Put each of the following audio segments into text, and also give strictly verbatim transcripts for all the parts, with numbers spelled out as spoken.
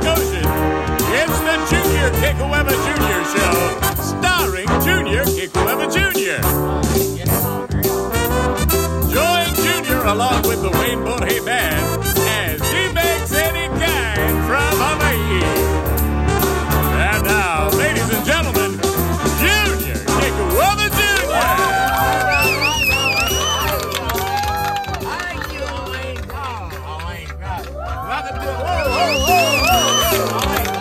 Pacific Ocean. It's the Junior Kekuewa Junior Show, starring Junior Kekuewa Junior Join Junior along with the Wayne Borje Band as he makes any kind from Hawaii. And now, ladies and gentlemen, Junior Kekuewa Junior Thank you, Wayne. Oh, Wayne, God. Welcome to Whoa, whoa, whoa,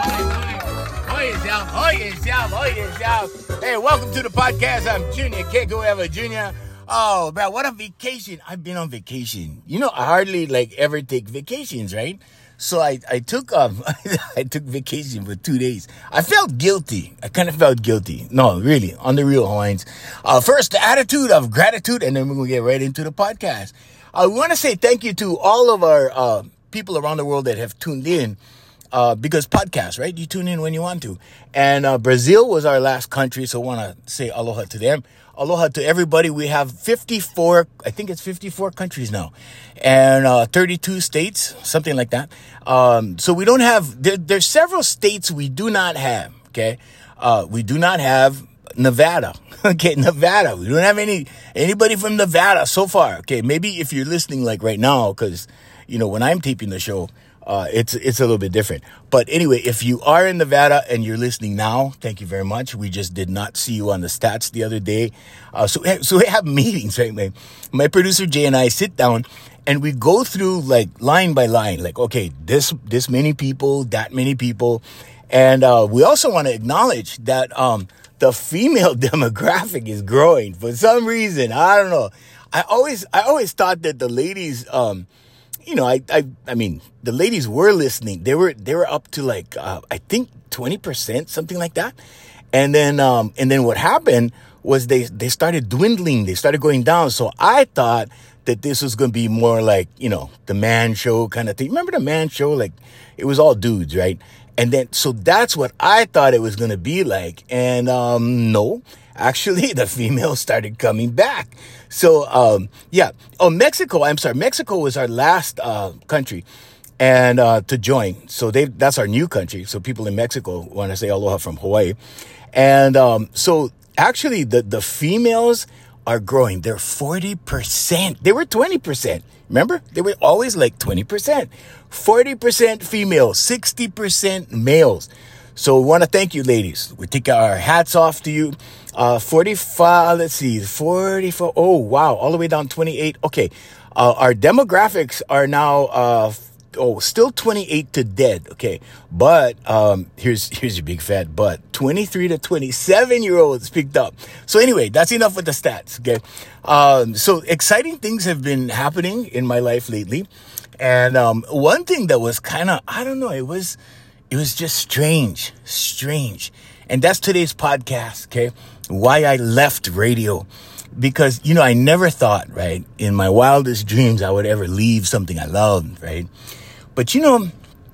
whoa. Hold yourself, hold yourself, hold yourself. Hey, welcome to the podcast. I'm Junior Kekuewa Junior Oh, man, what a vacation. I've been on vacation. You know, I hardly, like, ever take vacations, right? So I, I took um I took vacation for two days. I felt guilty. I kind of felt guilty. No, really, on the real, Hawaiians. Uh, first, the attitude of gratitude, and then we're going to get right into the podcast. I want to say thank you to all of our uh, people around the world that have tuned in. Uh, because podcasts, right? You tune in when you want to. And uh, Brazil was our last country, so I want to say aloha to them. Aloha to everybody. We have fifty-four, I think it's fifty-four countries now, and uh, thirty-two states, something like that. Um, so we don't have, there, there's several states we do not have, okay? Uh, we do not have Nevada, okay? Nevada. We don't have any, anybody from Nevada so far, okay? Maybe if you're listening like right now, because, you know, when I'm taping the show, Uh, it's it's a little bit different. But anyway, if you are in Nevada and you're listening now, thank you very much. We just did not see you on the stats the other day. Uh, so, so we have meetings, right? My, my producer Jay and I sit down and we go through like line by line, like, okay, this, this many people, that many people. And uh, we also want to acknowledge that um, the female demographic is growing for some reason. I don't know. I always, I always thought that the ladies, um, you know, I, I, I mean, the ladies were listening. They were, they were up to like, uh, I think twenty percent, something like that. And then, um, and then what happened was they, they started dwindling. They started going down. So I thought that this was going to be more like, you know, the man show kind of thing. Remember the man show? Like it was all dudes, right? And then, so that's what I thought it was going to be like. And, um, no, actually the females started coming back. So, um, yeah. Oh, Mexico. I'm sorry. Mexico was our last, uh, country and, uh, to join. So they, that's our new country. So people in Mexico want to say aloha from Hawaii. And, um, so actually the, the females are growing. They're forty percent. They were twenty percent. Remember? They were always like twenty percent. forty percent females, sixty percent males. So we want to thank you, ladies. We take our hats off to you. Uh, forty-five, let's see, forty-four. Oh, wow. All the way down twenty-eight. Okay. Uh, our demographics are now, uh, oh, still twenty-eight to dead. Okay. But, um, here's, here's your big fat but twenty-three to twenty-seven year olds picked up. So anyway, that's enough with the stats. Okay. Um, so exciting things have been happening in my life lately. And, um, one thing that was kind of, I don't know, it was, It was just strange, strange. And that's today's podcast, okay? Why I left radio. Because, you know, I never thought, right, in my wildest dreams I would ever leave something I loved, right? But, you know,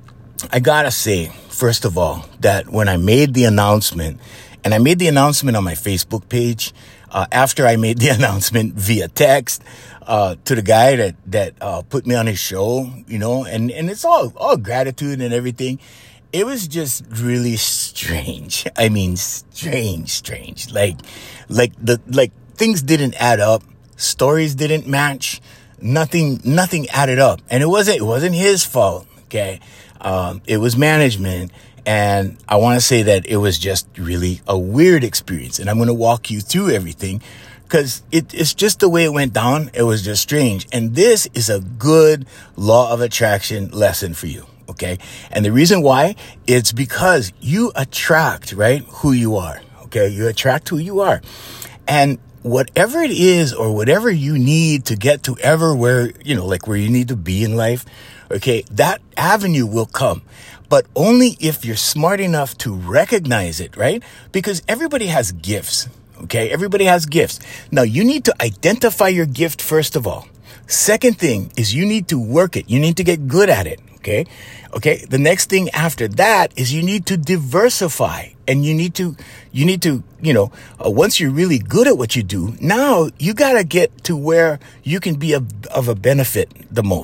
I gotta say, first of all, that when I made the announcement, and I made the announcement on my Facebook page, uh, after I made the announcement via text, uh, to the guy that, that, uh, put me on his show, you know, and, and it's all, all gratitude and everything. It was just really strange. I mean, strange, strange. Like, like the, like things didn't add up. Stories didn't match. Nothing, nothing added up. And it wasn't, it wasn't his fault. Okay. Um, it was management. And I want to say that it was just really a weird experience. And I'm going to walk you through everything because it, it's just the way it went down. It was just strange. And this is a good law of attraction lesson for you. Okay. And the reason why, it's because you attract, right, who you are. Okay. You attract who you are. And whatever it is or whatever you need to get to ever where, you know, like where you need to be in life. Okay. That avenue will come, but only if you're smart enough to recognize it, right? Because everybody has gifts. Okay. Everybody has gifts. Now you need to identify your gift first of all. Second thing is you need to work it. You need to get good at it. Okay. Okay. The next thing after that is you need to diversify and you need to, you need to, you know, uh, once you're really good at what you do, now you got to get to where you can be a, of a benefit the most.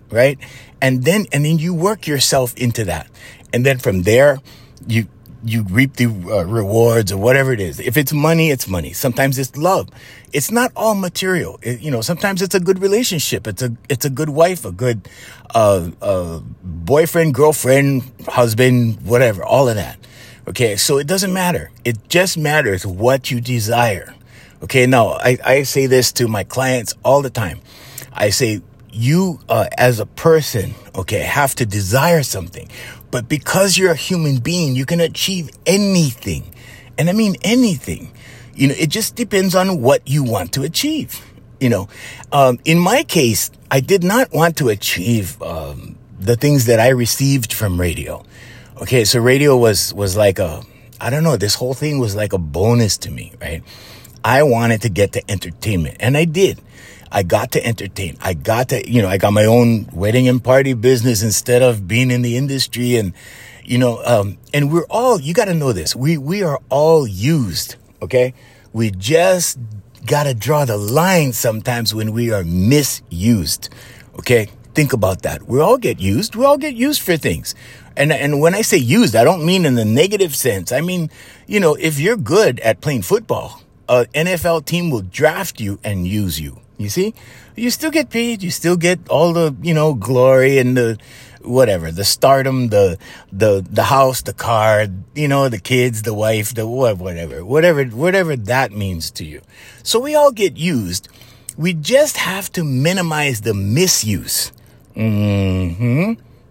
right? And then, and then you work yourself into that. And then from there, you, you reap the uh, rewards or whatever it is. If it's money, it's money. Sometimes it's love. It's not all material. It, you know, sometimes it's a good relationship. It's a, it's a good wife, a good, uh, uh, boyfriend, girlfriend, husband, whatever, all of that. Okay. So it doesn't matter. It just matters what you desire. Okay. Now I, I say this to my clients all the time. I say, you, uh, as a person, okay, have to desire something. But because you're a human being, you can achieve anything. And I mean anything. You know, it just depends on what you want to achieve. You know, um, in my case, I did not want to achieve um, the things that I received from radio. Okay, so radio was, was like a, I don't know, this whole thing was like a bonus to me, right? I wanted to get to entertainment, and I did. I got to entertain. I got to, you know, I got my own wedding and party business instead of being in the industry. And, you know, um, and we're all, you got to know this. We, we are all used. Okay. We just got to draw the line sometimes when we are misused. Okay. Think about that. We all get used. We all get used for things. And, and when I say used, I don't mean in the negative sense. I mean, you know, if you're good at playing football, an N F L team will draft you and use you. You see, you still get paid. You still get all the, you know, glory and the whatever, the stardom, the, the, the house, the car, you know, the kids, the wife, the whatever, whatever, whatever that means to you. So we all get used. We just have to minimize the misuse. Mm-hmm.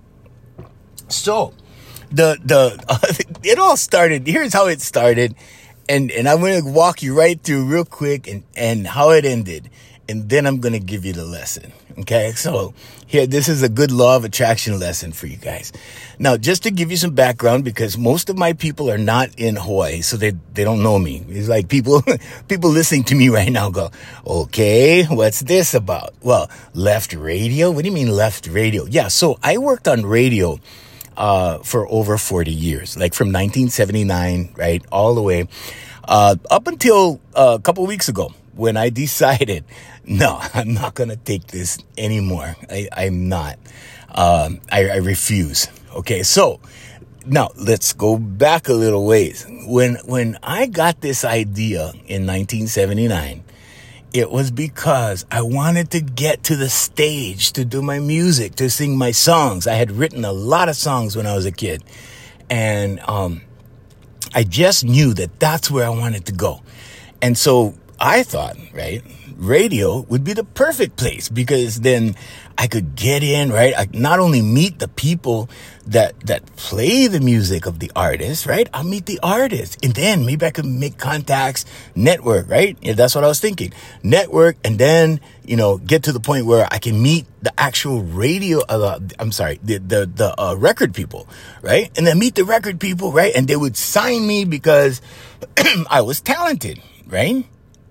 So the, the, uh, it all started. Here's how it started. And, and I'm going to walk you right through real quick and, and how it ended. And then I'm going to give you the lesson. Okay. So here, this is a good law of attraction lesson for you guys. Now, just to give you some background, because most of my people are not in Hawaii, so they, they don't know me. It's like people, people listening to me right now go, okay, what's this about? Well, left radio. What do you mean left radio? Yeah. So I worked on radio, uh, for over forty years, like from nineteen seventy-nine, right? All the way, uh, up until uh, a couple of weeks ago, when I decided, no, I'm not going to take this anymore. I, I'm not. Um, I, I refuse. Okay. So now let's go back a little ways. When, when I got this idea in nineteen seventy-nine, it was because I wanted to get to the stage to do my music, to sing my songs. I had written a lot of songs when I was a kid. And, um, I just knew that that's where I wanted to go. And so I thought, right, radio would be the perfect place, because then I could get in, right? I not only meet the people that, that play the music of the artist, right? I'll meet the artist, and then maybe I could make contacts, network, right? Yeah, that's what I was thinking. Network, and then, you know, get to the point where I can meet the actual radio, uh, I'm sorry, the, the, the, uh, record people, right? And then meet the record people, right? And they would sign me because I was talented, right?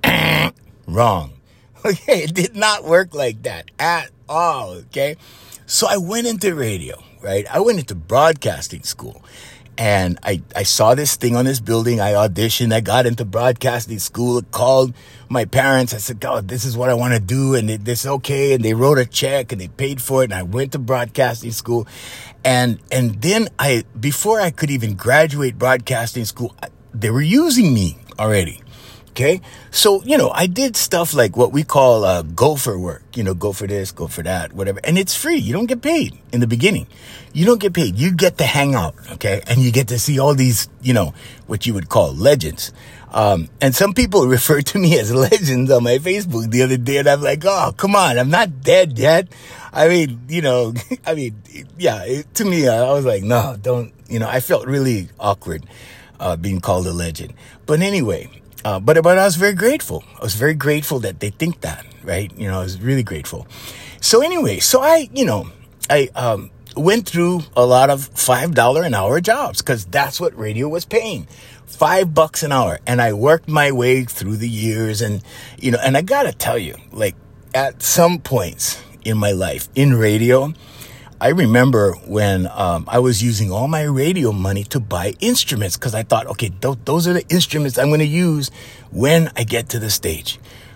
Wrong. Okay, it did not work like that at all, okay? So I went into radio, right? I went into broadcasting school, and I, I saw this thing on this building. I auditioned. I got into broadcasting school. I called my parents. I said, God, this is what I want to do, and it, this is okay. And they wrote a check, and they paid for it, and I went to broadcasting school. And and then I, before I could even graduate broadcasting school, they were using me already. Okay. So, you know, I did stuff like what we call, uh, gopher work, you know, go for this, go for that, whatever. And it's free. You don't get paid in the beginning. You don't get paid. You get to hang out. Okay. And you get to see all these, you know, what you would call legends. Um, and some people refer to me as legends on my Facebook the other day. And I'm like, oh, come on. I'm not dead yet. I mean, you know, I mean, yeah, it, to me, I was like, no, don't, you know, I felt really awkward, uh, being called a legend. But anyway, Uh, but, but I was very grateful. I was very grateful that they think that, right? You know, I was really grateful. So anyway, so I, you know, I, um, went through a lot of five dollars an hour jobs, because that's what radio was paying. Five bucks an hour. And I worked my way through the years, and, you know, and I gotta tell you, like, at some points in my life in radio, I remember when um, I was using all my radio money to buy instruments, because I thought, okay, th- those are the instruments I'm going to use when I get to the stage,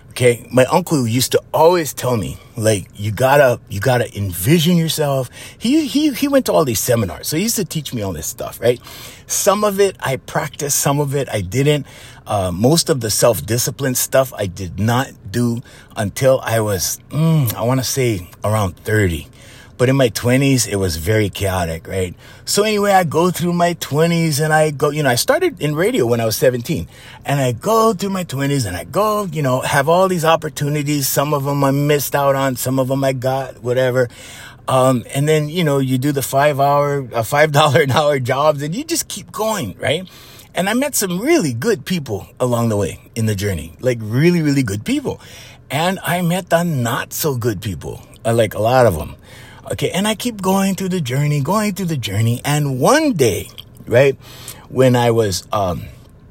Okay, my uncle used to always tell me, like, you gotta, you gotta envision yourself. He, he, he went to all these seminars, so he used to teach me all this stuff, right? Some of it I practiced, some of it I didn't. Uh, most of the self-discipline stuff I did not do until I was, mm, I want to say around thirty. But in my twenties, it was very chaotic, right? So anyway, I go through my twenties and I go, you know, I started in radio when I was seventeen. And I go through my twenties and I go, you know, have all these opportunities. Some of them I missed out on. Some of them I got, whatever. Um, and then, you know, you do the five hour, uh, five dollars an hour jobs and you just keep going, right? And I met some really good people along the way in the journey, like really, really good people. And I met the not so good people, uh, like a lot of them. Okay, and I keep going through the journey, going through the journey. And one day, right, when I was um,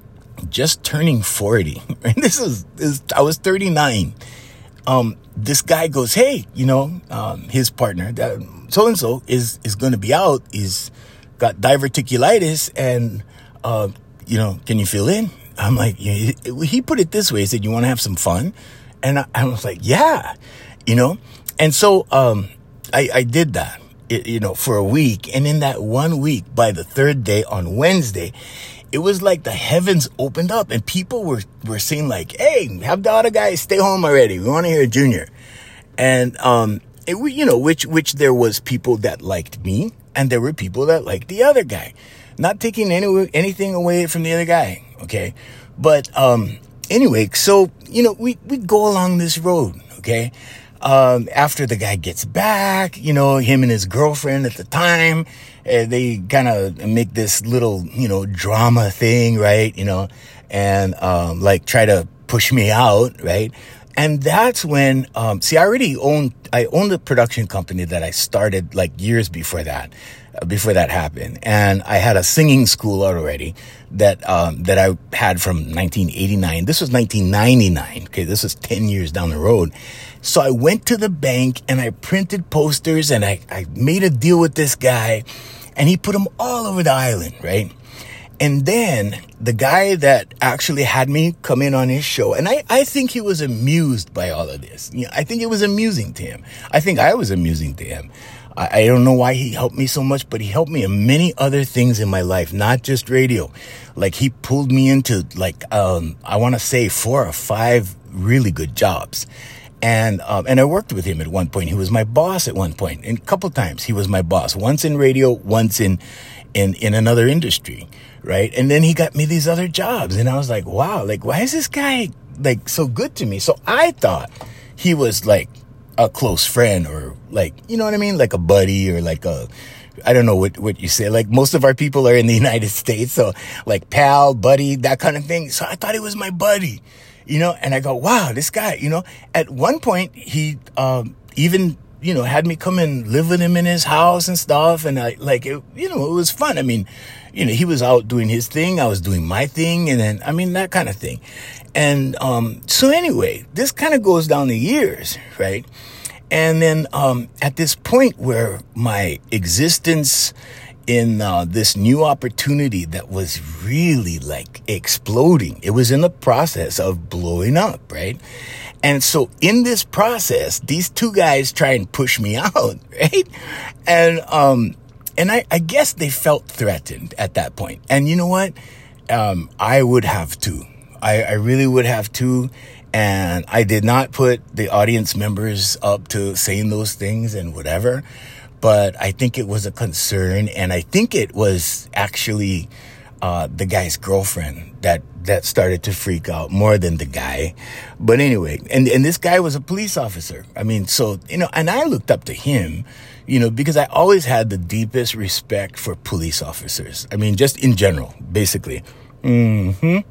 just turning forty, right, this is, this, I was thirty-nine. Um, this guy goes, hey, you know, um, his partner, that so-and-so is, is going to be out. He's got diverticulitis and, uh, you know, can you fill in? I'm like, yeah. He put it this way. He said, you want to have some fun? And I, I was like, yeah, you know, and so, um, I, I did that, it, you know, for a week. And in that one week, by the third day on Wednesday, it was like the heavens opened up and people were, were saying like, hey, have the other guys stay home already. We want to hear Junior. And, um, it, you know, which, which there was people that liked me and there were people that liked the other guy, not taking any, anything away from the other guy. Okay. But, um, anyway, so, you know, we, we go along this road. Okay. Um, after the guy gets back, you know, him and his girlfriend at the time, uh, they kind of make this little, you know, drama thing, right? You know, and, um, like try to push me out, right? And that's when, um, see, I already owned, I owned a production company that I started like years before that, uh, before that happened. And I had a singing school already that, um, that I had from nineteen eighty-nine. This was nineteen ninety-nine. Okay. This was ten years down the road. So I went to the bank and I printed posters and I, I made a deal with this guy and he put them all over the island, right? And then the guy that actually had me come in on his show, and I, I think he was amused by all of this. You know, I think it was amusing to him. I think I was amusing to him. I, I don't know why he helped me so much, but he helped me in many other things in my life, not just radio. Like he pulled me into like, um, I want to say four or five really good jobs. And, um, and I worked with him at one point. He was my boss at one point. And a couple times he was my boss, once in radio, once in, in, in another industry. Right. And then he got me these other jobs and I was like, wow, like, why is this guy like so good to me? So I thought he was like a close friend or like, you know what I mean? Like a buddy or like a, I don't know what, what you say. Like most of our people are in the United States. So like pal, buddy, that kind of thing. So I thought he was my buddy. You know, and I go, wow, this guy, you know, at one point he, um, even, you know, had me come and live with him in his house and stuff. And I like, it, you know, it was fun. I mean, you know, he was out doing his thing. I was doing my thing. And then, I mean, that kind of thing. And, um, so anyway, this kind of goes down the years, right? And then, um, at this point where my existence in uh, this new opportunity that was really like exploding. It was in the process of blowing up, right? And so in this process, these two guys try and push me out, right? And um, and I, I guess they felt threatened at that point. And you know what? Um, I would have to. I, I really would have to. And I did not put the audience members up to saying those things and whatever. But I think it was a concern, and I think it was actually uh the guy's girlfriend that that started to freak out more than the guy. But anyway, and and this guy was a police officer. I mean, so, you know, and I looked up to him, you know, because I always had the deepest respect for police officers. I mean, just in general, basically. Mm-hmm.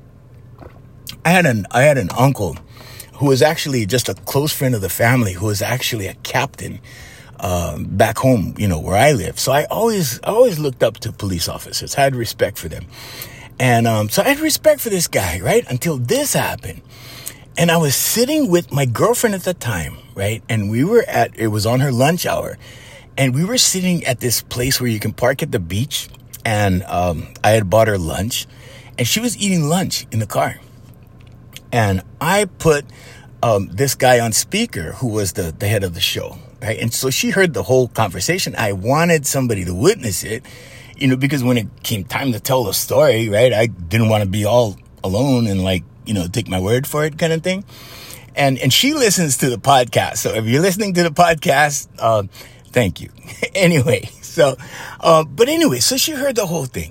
I had an I had an uncle who was actually just a close friend of the family, who was actually a captain Um, back home, you know, where I live. So I always, I always looked up to police officers. I had respect for them. And, um, so I had respect for this guy, right? Until this happened. And I was sitting with my girlfriend at the time, right? And we were at, it was on her lunch hour. And we were sitting at this place where you can park at the beach. And, um, I had bought her lunch and she was eating lunch in the car. And I put um, this guy on speaker who was the, the head of the show, right? And so she heard the whole conversation. I wanted somebody to witness it, you know, because when it came time to tell the story, right, I didn't want to be all alone and like, you know, take my word for it kind of thing. And and she listens to the podcast. So if you're listening to the podcast, uh, thank you. Anyway, so, uh, but anyway, so she heard the whole thing.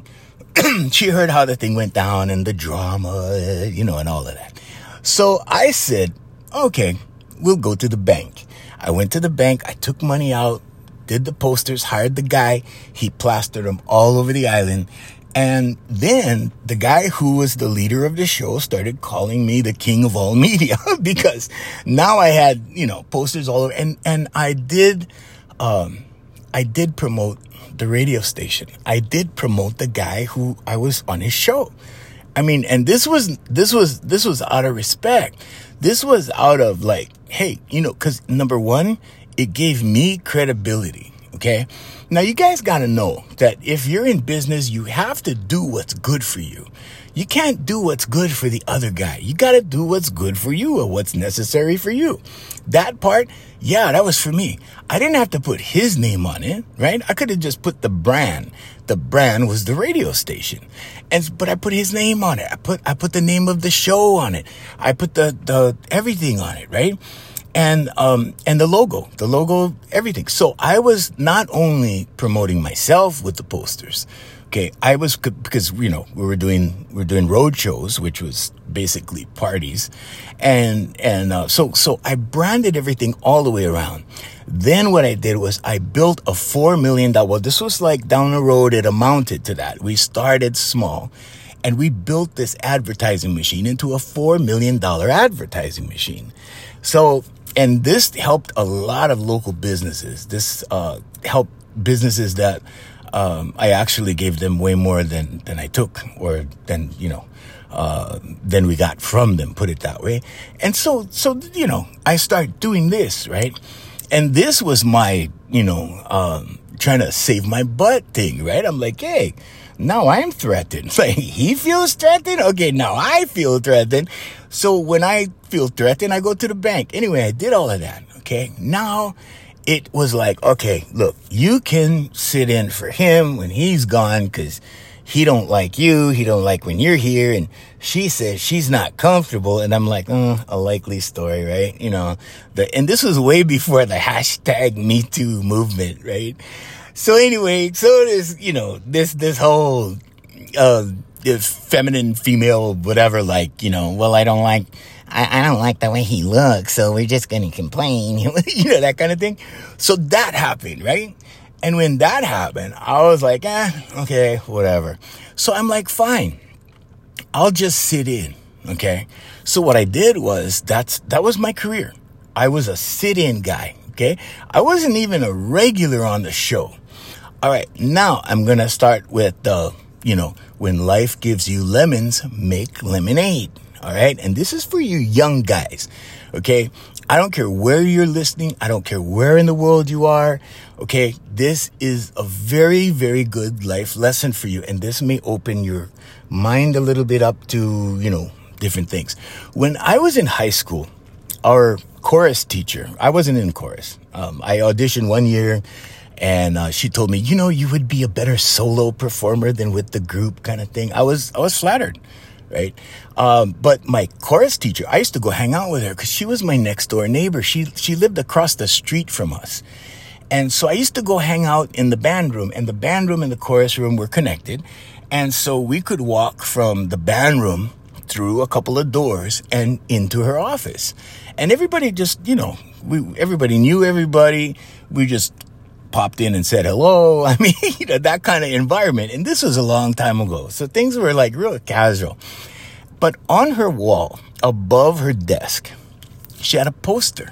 She heard how the thing went down and the drama, you know, and all of that. So I said, okay, we'll go to the bank. I went to the bank. I took money out, did the posters, hired the guy. He plastered them all over the island. And then the guy who was the leader of the show started calling me the king of all media because now I had, you know, posters all over. And, and I did, um, I did promote the radio station. I did promote the guy who I was on his show. I mean, and this was, this was, this was out of respect. This was out of like, hey, you know, cause number one, it gave me credibility. Okay. Now you guys got to know that if you're in business, you have to do what's good for you. You can't do what's good for the other guy. You got to do what's good for you or what's necessary for you. That part, yeah, that was for me. I didn't have to put his name on it, right? I could have just put the brand. The brand was the radio station. And, but I put his name on it. I put, I put the name of the show on it. I put the, the, everything on it, right? And, um, and the logo, the logo, everything. So I was not only promoting myself with the posters. Okay. I was, because, you know, we were doing, we were doing road shows, which was basically parties. And, and, uh, so, so I branded everything all the way around. Then what I did was I built a four million dollars, well, this was like down the road. It amounted to that. We started small and we built this advertising machine into a four million dollars advertising machine. So, and this helped a lot of local businesses. This uh, helped businesses that um, I actually gave them way more than, than I took or than, you know, uh, than we got from them, put it that way. And so, so, you know, I started doing this, right? And this was my, you know, um, trying to save my butt thing, right? I'm like, hey, now I'm threatened. Like, he feels threatened? Okay, now I feel threatened. So when I feel threatened, I go to the bank. Anyway, I did all of that. Okay. Now it was like, okay, look, you can sit in for him when he's gone because he don't like you. He don't like when you're here. And she says she's not comfortable. And I'm like, oh, a likely story, right? You know, the, and this was way before the hashtag Me Too movement, right? So anyway, so this, you know, this, this whole, uh, this feminine, female, whatever, like, you know, well, I don't like, I, I don't like the way he looks, so we're just going to complain, you know, that kind of thing. So that happened, right? And when that happened, I was like, eh, okay, whatever. So I'm like, fine, I'll just sit in. Okay. So what I did was that's, that was my career. I was a sit-in guy. Okay. I wasn't even a regular on the show. All right. Now I'm going to start with the, you know, when life gives you lemons, make lemonade. All right. And this is for you young guys. Okay. I don't care where you're listening. I don't care where in the world you are. Okay. This is a very, very good life lesson for you. And this may open your mind a little bit up to, you know, different things. When I was in high school, our chorus teacher, I wasn't in chorus. Um, I auditioned one year. And, uh, she told me, you know, you would be a better solo performer than with the group kind of thing. I was, I was flattered, right? Um, but my chorus teacher, I used to go hang out with her because she was my next door neighbor. She, she lived across the street from us. And so I used to go hang out in the band room, and the band room and the chorus room were connected. And so we could walk from the band room through a couple of doors and into her office. And everybody just, you know, we, everybody knew everybody. We just popped in and said hello. I mean, you know, that kind of environment. And this was a long time ago. So things were like real casual. But on her wall, above her desk, she had a poster.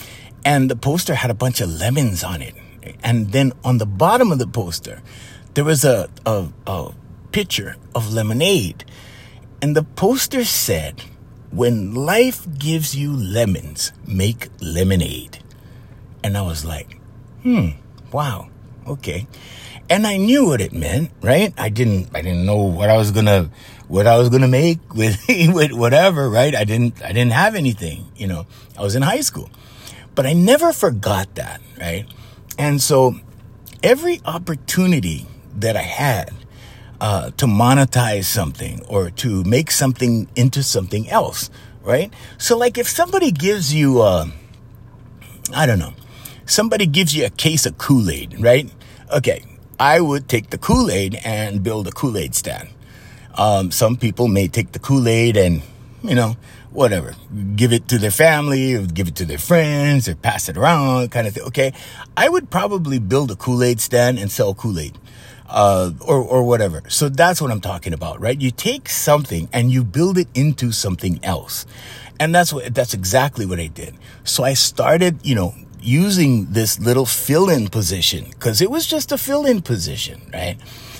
And the poster had a bunch of lemons on it. And then on the bottom of the poster, there was a, a, a picture of lemonade. And the poster said, when life gives you lemons, make lemonade. And I was like, hmm. Wow. Okay. And I knew what it meant, right? I didn't, I didn't know what I was gonna, what I was gonna make with, with whatever, right? I didn't, I didn't have anything, you know, I was in high school, but I never forgot that, right? And so every opportunity that I had, uh, to monetize something or to make something into something else, right? So like if somebody gives you, uh, I don't know, somebody gives you a case of Kool-Aid, right? Okay. I would take the Kool-Aid and build a Kool-Aid stand. Um, some people may take the Kool-Aid and, you know, whatever, give it to their family or give it to their friends or pass it around kind of thing. Okay. I would probably build a Kool-Aid stand and sell Kool-Aid, uh, or, or whatever. So that's what I'm talking about, right? You take something and you build it into something else. And that's what, that's exactly what I did. So I started, you know, using this little fill-in position because it was just a fill-in position, right?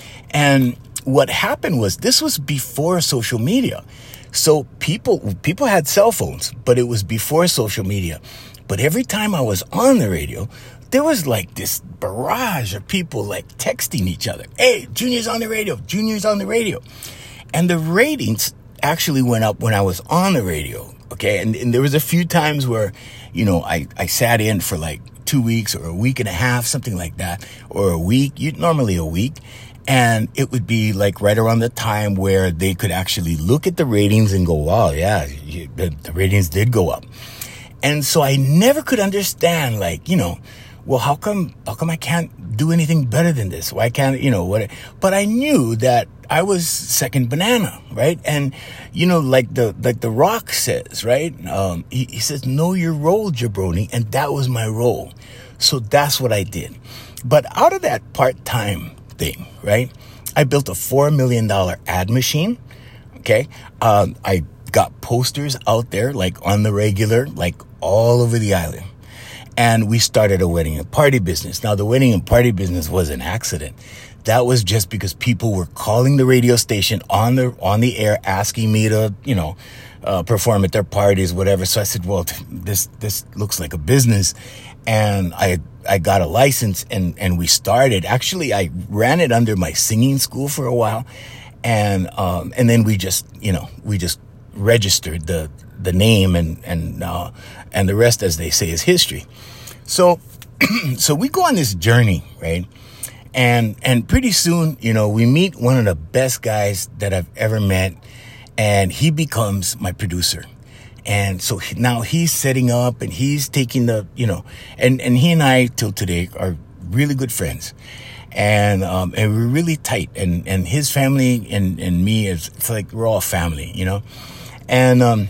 And what happened was this was before social media. So people, people had cell phones, but it was before social media. But every time I was on the radio, there was like this barrage of people like texting each other. Hey, Junior's on the radio, Junior's on the radio. And the ratings actually went up when I was on the radio. Okay. And, and there was a few times where, you know, I, I sat in for like two weeks or a week and a half, something like that, or a week, you normally a week. And it would be like right around the time where they could actually look at the ratings and go, wow, yeah, you, the, the ratings did go up. And so I never could understand, like, you know, well, how come, how come I can't do anything better than this? Why can't, you know, what? But I knew that I was second banana, right? And, you know, like the, like the Rock says, right? Um, he, he says, know your role, jabroni. And that was my role. So that's what I did. But out of that part-time thing, right? I built a four million dollars ad machine. Okay. Um, I got posters out there, like on the regular, like all over the island. And we started a wedding and party business. Now, the wedding and party business was an accident. That was just because people were calling the radio station on the, on the air, asking me to, you know, uh, perform at their parties, whatever. So I said, well, this, this looks like a business. And I, I got a license and, and we started. Actually, I ran it under my singing school for a while. And, um, and then we just, you know, we just registered the, the name and, and, uh, and the rest, as they say, is history. So, so we go on this journey, right? And, and pretty soon, you know, we meet one of the best guys that I've ever met, and he becomes my producer. And so he, now he's setting up and he's taking the, you know, and, and he and I till today are really good friends. And, um, and we're really tight, and, and his family and, and me is, it's like we're all family, you know? And, um,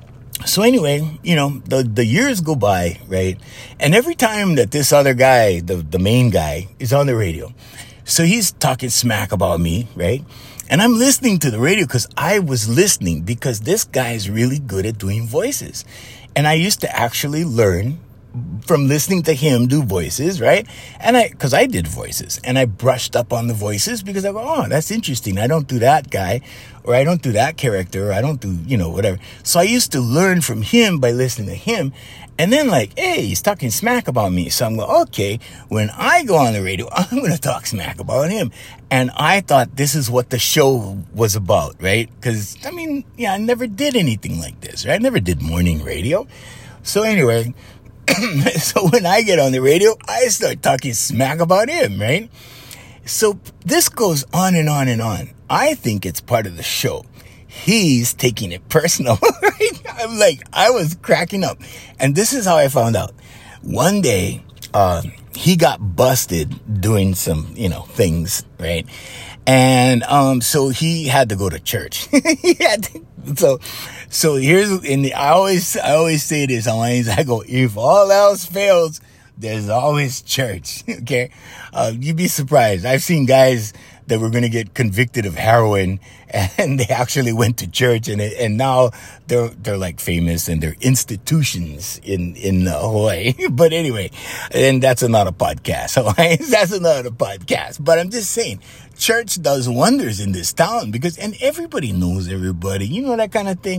so anyway, you know, the, the years go by, right? And every time that this other guy, the, the main guy, is on the radio, so he's talking smack about me, right? And I'm listening to the radio because I was listening because this guy is really good at doing voices. And I used to actually learn from listening to him do voices, right? And I, cause I did voices and I brushed up on the voices because I go, oh, that's interesting. I don't do that guy, or I don't do that character, or I don't do, you know, whatever. So I used to learn from him by listening to him. And then like, hey, he's talking smack about me. So I'm going, okay, when I go on the radio, I'm going to talk smack about him. And I thought this is what the show was about, right? Cause I mean, yeah, I never did anything like this, right? I never did morning radio. So anyway, so when I get on the radio, I start talking smack about him, right? So this goes on and on and on. I think it's part of the show. He's taking it personal, right? I'm like, I was cracking up. And this is how I found out. One day, uh, he got busted doing some, you know, things, right? And, um, so he had to go to church. he had to, so, so here's, and I always, I always say this on I go, if all else fails, there's always church. Okay. Uh, you'd be surprised. I've seen guys that were going to get convicted of heroin and they actually went to church, and and now they're, they're like famous and they're institutions in, in Hawaii. But anyway, and that's another podcast. Hawaii, that's another podcast. But I'm just saying, church does wonders in this town because, and everybody knows everybody, you know, that kind of thing.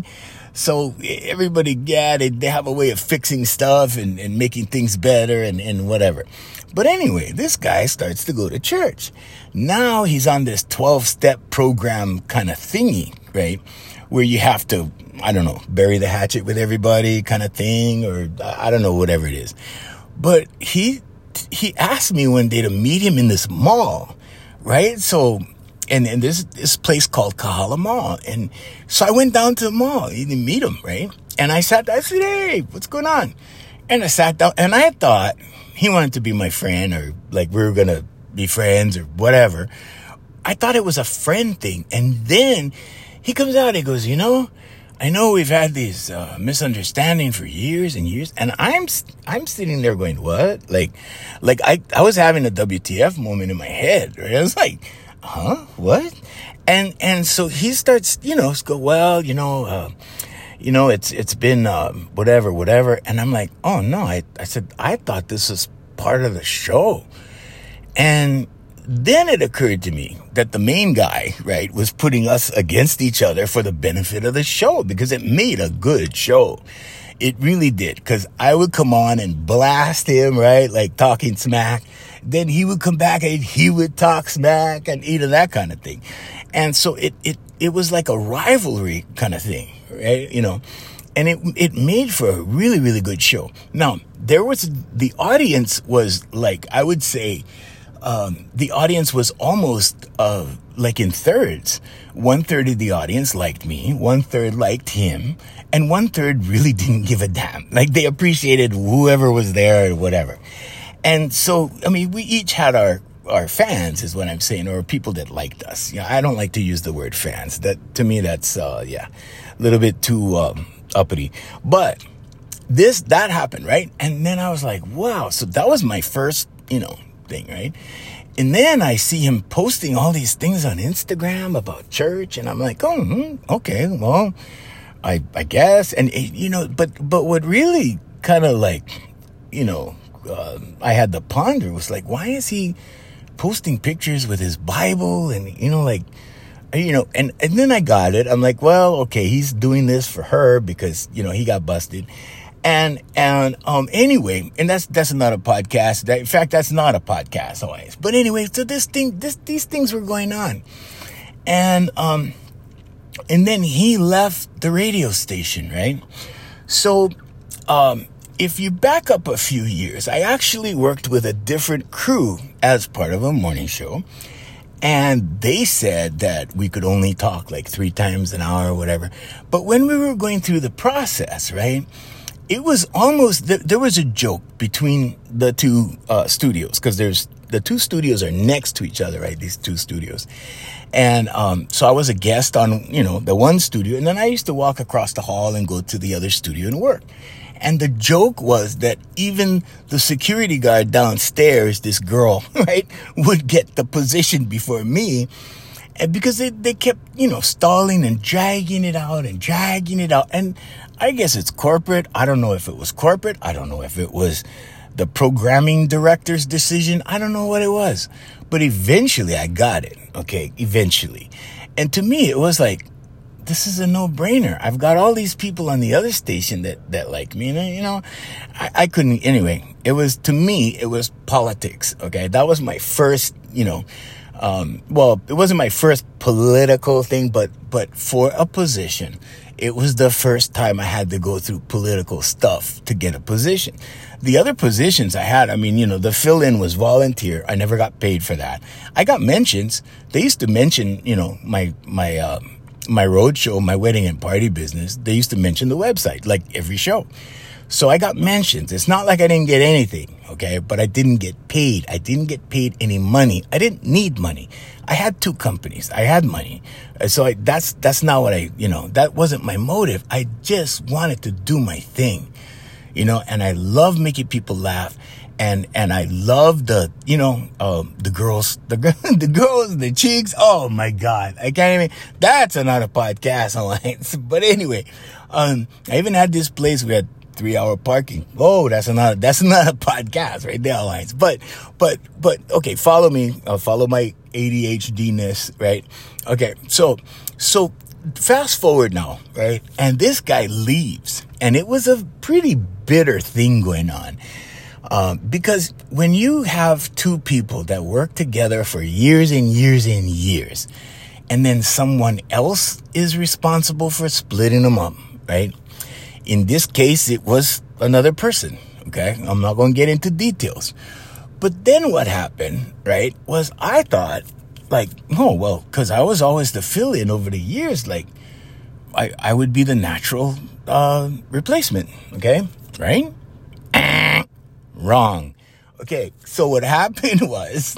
So everybody, yeah, they, they have a way of fixing stuff and, and making things better and, and whatever. But anyway, this guy starts to go to church. Now he's on this twelve-step program kind of thingy, right? Where you have to, I don't know, bury the hatchet with everybody kind of thing, or I don't know, whatever it is. But he he asked me one day to meet him in this mall, right? So, and, and there's this place called Kahala Mall. And so I went down to the mall to meet him, right? And I sat down, I said, hey, what's going on? And I sat down, and I thought he wanted to be my friend, or like we were going to be friends or whatever. I thought it was a friend thing. And then he comes out, he goes, you know, I know we've had these uh, misunderstandings for years and years, and I'm I'm sitting there going, what? Like, like I, I was having a W T F moment in my head, right? I was like, huh? What? And and so he starts, you know, go, well, you know, uh, you know, it's it's been uh, whatever, whatever, and I'm like, oh no, I I said I thought this was part of the show, and then it occurred to me that the main guy, right, was putting us against each other for the benefit of the show, because it made a good show. It really did, because I would come on and blast him, right, like talking smack. Then he would come back and he would talk smack and either that kind of thing. And so it, it, it was like a rivalry kind of thing, right, you know, and it, it made for a really, really good show. Now, there was, the audience was like, I would say, Um, the audience was almost uh, like in thirds. One third of the audience liked me, one third liked him, and one third really didn't give a damn. Like they appreciated whoever was there or whatever. And so, I mean, we each had our, our fans is what I'm saying, or people that liked us. You know, I don't like to use the word fans. That, to me, that's, uh, yeah, a little bit too um, uppity. But this, that happened, right? And then I was like, wow. So that was my first, you know, thing, right? And then I see him posting all these things on Instagram about church, and I'm like, oh, hmm, okay, well, I I guess, and you know, but but what really kind of like, you know, uh, I had to ponder was like, why is he posting pictures with his Bible, and you know, like, you know, and and then I got it. I'm like, well, okay, he's doing this for her because you know he got busted. And, and, um, anyway, and that's, that's not a podcast. That, in fact, that's not a podcast always. But anyway, so this thing, this, these things were going on. And, um, and then he left the radio station, right? So, um, if you back up a few years, I actually worked with a different crew as part of a morning show. And they said that we could only talk like three times an hour or whatever. But when we were going through the process, right? It was almost, there was a joke between the two uh, studios, because there's, the two studios are next to each other, right? These two studios. And um, so I was a guest on, you know, the one studio, and then I used to walk across the hall and go to the other studio and work. And the joke was that even the security guard downstairs, this girl, right, would get the position before me. And because they, they kept, you know, stalling and dragging it out and dragging it out. And I guess it's corporate. I don't know if it was corporate. I don't know if it was the programming director's decision. I don't know what it was. But eventually I got it. Okay, eventually. And to me, it was like, this is a no-brainer. I've got all these people on the other station that, that like me. And, you know, I, I couldn't, anyway, it was, to me, it was politics. Okay, that was my first, you know, um, well, it wasn't my first political thing, but, but for a position, it was the first time I had to go through political stuff to get a position. The other positions I had, I mean, you know, the fill-in was volunteer. I never got paid for that. I got mentions. They used to mention, you know, my, my, uh, my road show, my wedding and party business. They used to mention the website, like every show. So I got mentions. It's not like I didn't get anything, okay? But I didn't get paid. I didn't get paid any money. I didn't need money. I had two companies. I had money. So I, that's, that's not what I, you know, that wasn't my motive. I just wanted to do my thing, you know, and I love making people laugh. And, and I love the, you know, um, the girls, the, the girls, the chicks. Oh my God. I can't even, that's another podcast, Alliance. But anyway, um, I even had this place we had three hour parking. Oh, that's another, that's another podcast right there, Alliance. But, but, but, okay, follow me, uh, follow my A D H D-ness, right? Okay. So, so fast forward now, right? And this guy leaves. And it was a pretty bitter thing going on. Um, because when you have two people that work together for years and years and years, and then someone else is responsible for splitting them up, right? In this case, it was another person, okay? I'm not going to get into details. But then what happened, right, was I thought, like, oh, well, because I was always the fill-in over the years, like, I, I would be the natural uh, replacement, okay? Right? Wrong. Okay, so what happened was,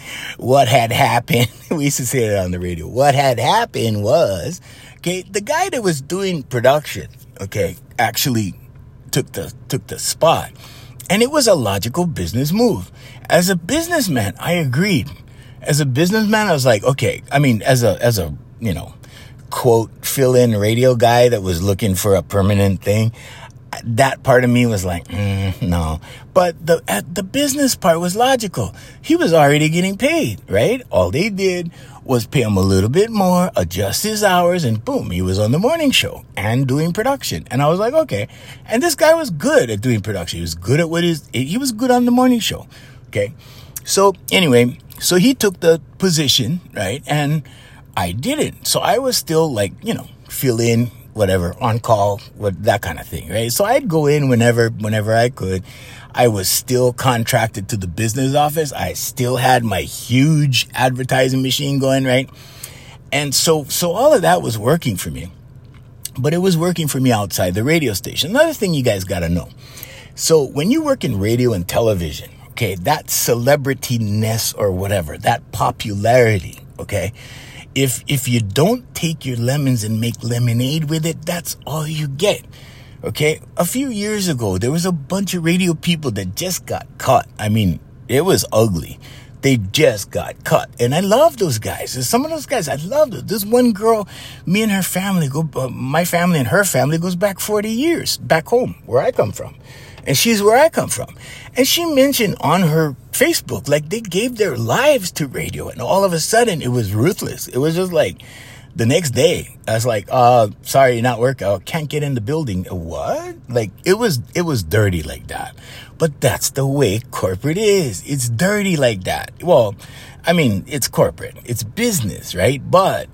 what had happened, we used to say it on the radio, what had happened was, okay, the guy that was doing production, okay, actually took the took the spot. And it was a logical business move. As a businessman, I agreed. As a businessman, I was like, okay, I mean, as a, as a, you know, quote, fill-in radio guy that was looking for a permanent thing, that part of me was like, mm, no. But the uh, the business part was logical. He was already getting paid, right? All they did was pay him a little bit more, adjust his hours, and boom, he was on the morning show and doing production. And I was like, okay. And this guy was good at doing production. He was good at what he's, he was good on the morning show. Okay. So anyway, so he took the position, right? And I didn't. So I was still like, you know, fill in, whatever, on call, what, that kind of thing, right? So I'd go in whenever, whenever I could. I was still contracted to the business office. I still had my huge advertising machine going, right? And so, so all of that was working for me, but it was working for me outside the radio station. Another thing you guys got to know. So when you work in radio and television, okay, that celebrity-ness or whatever, that popularity, okay, If if you don't take your lemons and make lemonade with it, that's all you get, okay? A few years ago, there was a bunch of radio people that just got caught. I mean, it was ugly. They just got caught. And I love those guys. There's some of those guys, I love them. This one girl, me and her family, go. Uh, my family and her family goes back forty years, back home, where I come from. And she's where I come from. And she mentioned on her Facebook, like they gave their lives to radio. And all of a sudden, it was ruthless. It was just like the next day, I was like, uh, sorry, you're not working. I can't get in the building. What? Like it was, it was dirty like that. But that's the way corporate is. It's dirty like that. Well, I mean, it's corporate. It's business, right? But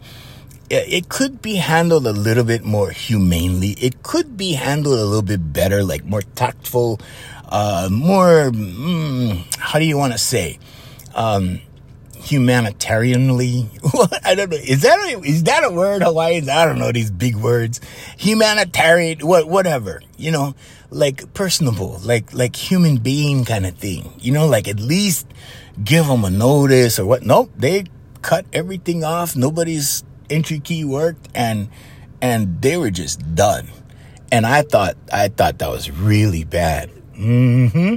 it could be handled a little bit more humanely. It could be handled a little bit better, like more tactful, uh, more, mm, how do you want to say, um, humanitarianly? I don't know. Is that a, is that a word, Hawaiians? I don't know these big words. Humanitarian, what, whatever, you know, like personable, like, like human being kind of thing, you know, like at least give them a notice or what. Nope. They cut everything off. Nobody's entry key worked, and and they were just done. And I thought I thought that was really bad. Mm-hmm.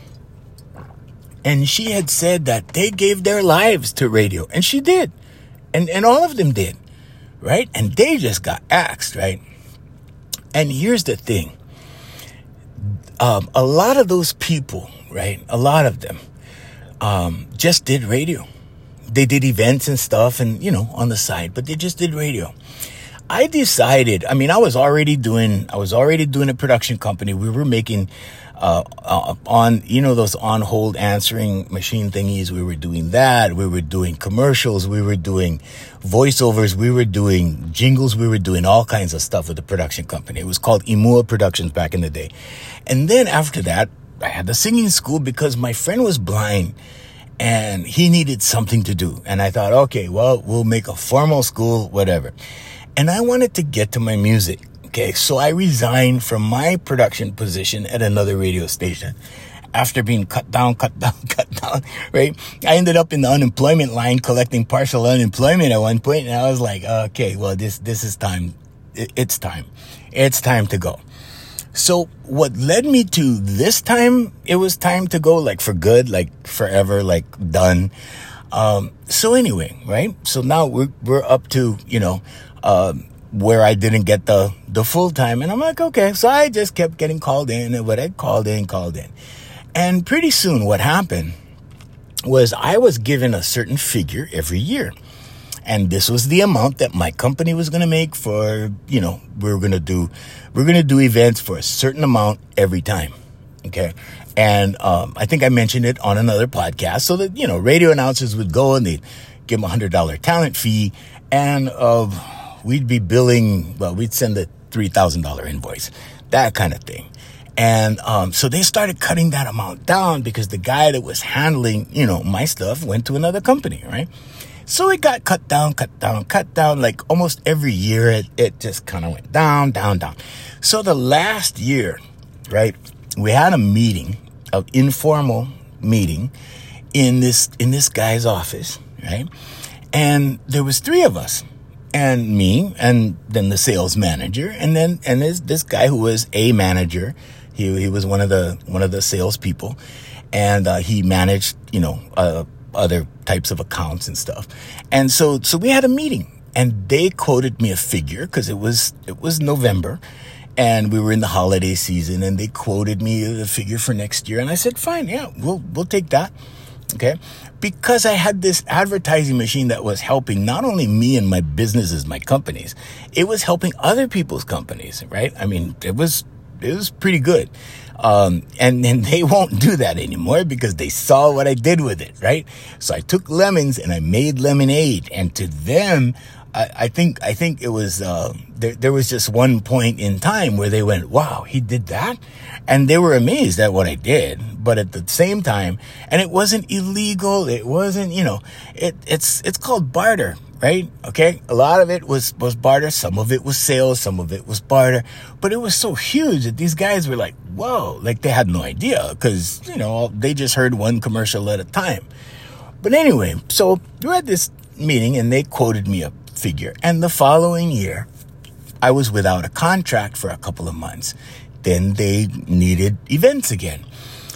And she had said that they gave their lives to radio, and she did, and and all of them did, right? And they just got axed, right? And here's the thing: um, a lot of those people, right? A lot of them um, just did radio. They did events and stuff and, you know, on the side, but they just did radio. I decided, I mean, I was already doing, I was already doing a production company. We were making, uh, uh, on, you know, those on hold answering machine thingies. We were doing that. We were doing commercials. We were doing voiceovers. We were doing jingles. We were doing all kinds of stuff with the production company. It was called Imua Productions back in the day. And then after that, I had the singing school because my friend was blind. And he needed something to do. And I thought, okay, well, we'll make a formal school, whatever. And I wanted to get to my music. Okay, so I resigned from my production position at another radio station. After being cut down, cut down, cut down, right? I ended up in the unemployment line collecting partial unemployment at one point. And I was like, okay, well, this, this is time. It's time. It's time to go. So what led me to this time, it was time to go, like for good, like forever, like done. Um, so anyway, right? So now we're, we're up to, you know, uh, where I didn't get the, the full time. And I'm like, okay. So I just kept getting called in and what I called in, called in. And pretty soon what happened was I was given a certain figure every year. And this was the amount that my company was going to make for, you know, we we're going to do, we we're going to do events for a certain amount every time. Okay. And, um, I think I mentioned it on another podcast, so that, you know, radio announcers would go and they'd give them a hundred dollar talent fee, and, uh, we'd be billing, well, we'd send a three thousand dollars invoice, that kind of thing. And, um, so they started cutting that amount down because the guy that was handling, you know, my stuff went to another company, right? So it got cut down, cut down, cut down, like almost every year it, it just kind of went down, down, down. So the last year, right, we had a meeting, an informal meeting in this, in this guy's office, right? And there was three of us. And me, and then the sales manager, and then, and this, this guy who was a manager. He, he was one of the, one of the sales people, and, uh, he managed, you know, uh, other types of accounts and stuff. And so, so we had a meeting, and they quoted me a figure, cause it was, it was November, and we were in the holiday season, and they quoted me a figure for next year. And I said, fine, yeah, we'll, we'll take that. Okay. Because I had this advertising machine that was helping not only me and my businesses, my companies, it was helping other people's companies, right? I mean, it was, it was pretty good. Um, and and they won't do that anymore because they saw what I did with it, right? So I took lemons and I made lemonade, and to them, I, I think, I think it was, uh, there, there was just one point in time where they went, wow, he did that. And they were amazed at what I did. But at the same time, and it wasn't illegal. It wasn't, you know, it, it's, it's called barter, right? Okay. A lot of it was, was barter. Some of it was sales. Some of it was barter, but it was so huge that these guys were like, whoa, like they had no idea because, you know, they just heard one commercial at a time. But anyway, so we had this meeting and they quoted me a figure. And the following year, I was without a contract for a couple of months. Then they needed events again.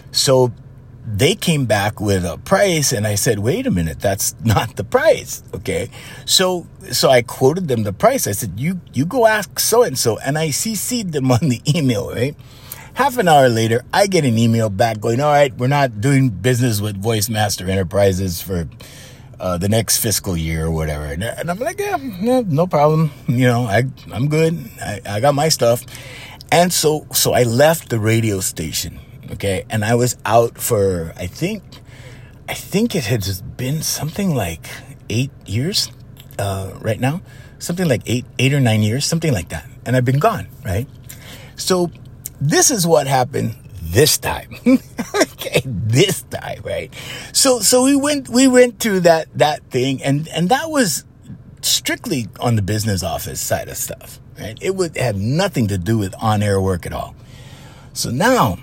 So they came back with a price and I said, wait a minute, that's not the price. Okay. So, so I quoted them the price. I said, you, you go ask so-and-so, and I C C'd them on the email, right? Half an hour later, I get an email back going, all right, we're not doing business with Voice Master Enterprises for uh, the next fiscal year or whatever. And I'm like, yeah, no, no problem. You know, I, I'm good. I, I got my stuff. And so, so I left the radio station. Okay. And I was out for, I think, I think it had just been something like eight years, uh, right now, something like eight, eight or nine years, something like that. And I've been gone. Right. So this is what happened this time. Okay. This time. Right. So, so we went, we went through that, that thing, and, and that was strictly on the business office side of stuff. Right. It would have nothing to do with on-air work at all. So now,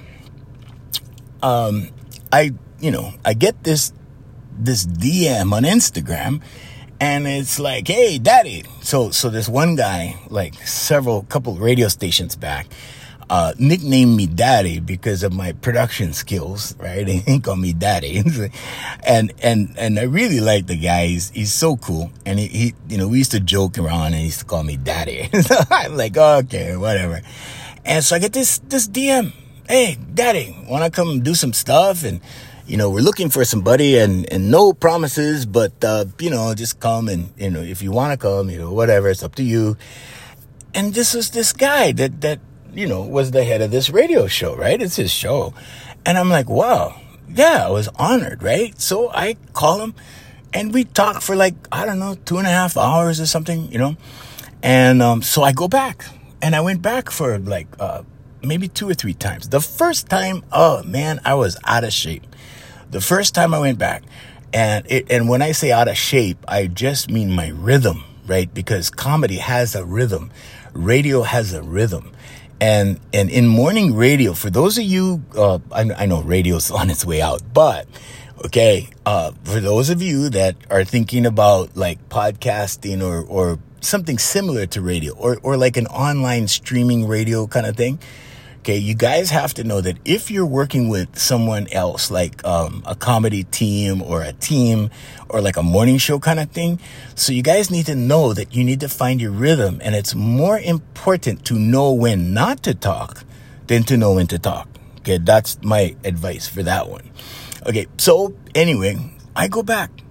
um, I, you know, I get this, this D M on Instagram, and it's like, hey, daddy. So, so this one guy, like several, couple radio stations back, uh, nicknamed me daddy because of my production skills, right? He called me daddy. and, and, and I really like the guy. He's, he's so cool. And he, he, you know, we used to joke around and he used to call me daddy. So I'm like, okay, whatever. And so I get this, this D M. Hey, daddy, want to come do some stuff? And, you know, we're looking for somebody, and, and no promises, but, uh, you know, just come, and, you know, if you want to come, you know, whatever, it's up to you. And this was this guy that, that, you know, was the head of this radio show, right? It's his show. And I'm like, wow, yeah, I was honored, right? So I call him, and we talk for like, I don't know, two and a half hours or something, you know? And, um, so I go back, and I went back for like, uh, maybe two or three times. The first time, oh man, I was out of shape. The first time I went back, and it, and when I say out of shape, I just mean my rhythm, right? Because comedy has a rhythm. Radio has a rhythm. And, and in morning radio, for those of you, uh, I, I know radio's on its way out, but okay, uh, for those of you that are thinking about like podcasting or, or something similar to radio, or, or like an online streaming radio kind of thing. Okay, you guys have to know that if you're working with someone else, like um, a comedy team or a team or like a morning show kind of thing, so you guys need to know that you need to find your rhythm, and it's more important to know when not to talk than to know when to talk. Okay, that's my advice for that one. Okay, so anyway, I go back,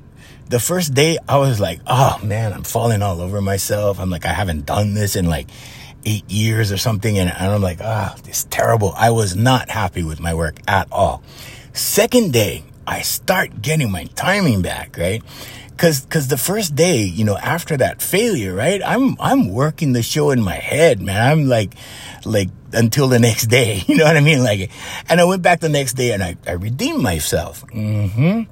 the first day I was like, oh man, I'm falling all over myself. I'm like, I haven't done this in like eight years or something. And, and I'm like, ah, oh, this is terrible. I was not happy with my work at all. Second day, I start getting my timing back, right? Cause, cause the first day, you know, after that failure, right? I'm, I'm working the show in my head, man. I'm like, like until the next day, you know what I mean? Like, and I went back the next day and I, I redeemed myself. Mm-hmm.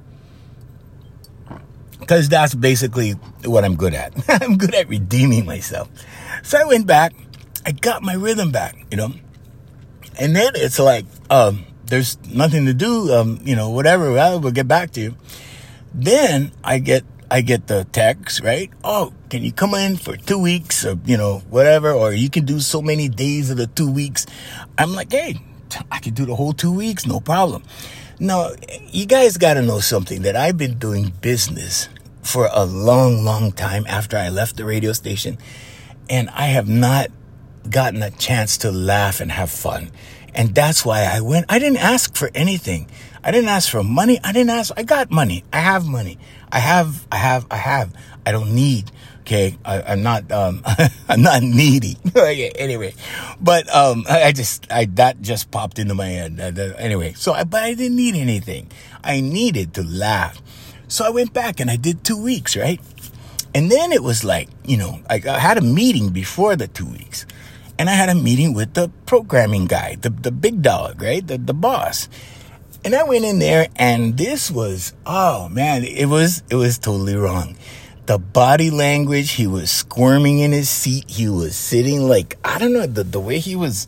Cause that's basically what I'm good at. I'm good at redeeming myself. So I went back, I got my rhythm back, you know, and then it's like, um, there's nothing to do, um, you know, whatever, well, we'll get back to you. Then I get, I get the text, right? Oh, can you come in for two weeks or, you know, whatever, or you can do so many days of the two weeks. I'm like, hey, I can do the whole two weeks, no problem. Now, you guys got to know something, that I've been doing business for a long, long time after I left the radio station, and I have not gotten a chance to laugh and have fun. And that's why I went. I didn't ask for anything. I didn't ask for money. I didn't ask. I got money. I have money. I have, I have, I have. I don't need. Okay. I, I'm not, um, I'm not needy. Okay, anyway, but, um, I, I just, I, that just popped into my head. Uh, the, anyway, so I, but I didn't need anything. I needed to laugh. So I went back and I did two weeks, right? And then it was like, you know, I, I had a meeting before the two weeks. And I had a meeting with the programming guy, the, the big dog, right? The, the boss. And I went in there and this was, oh man, it was, it was totally wrong. The body language, he was squirming in his seat. He was sitting like, I don't know, the, the way he was,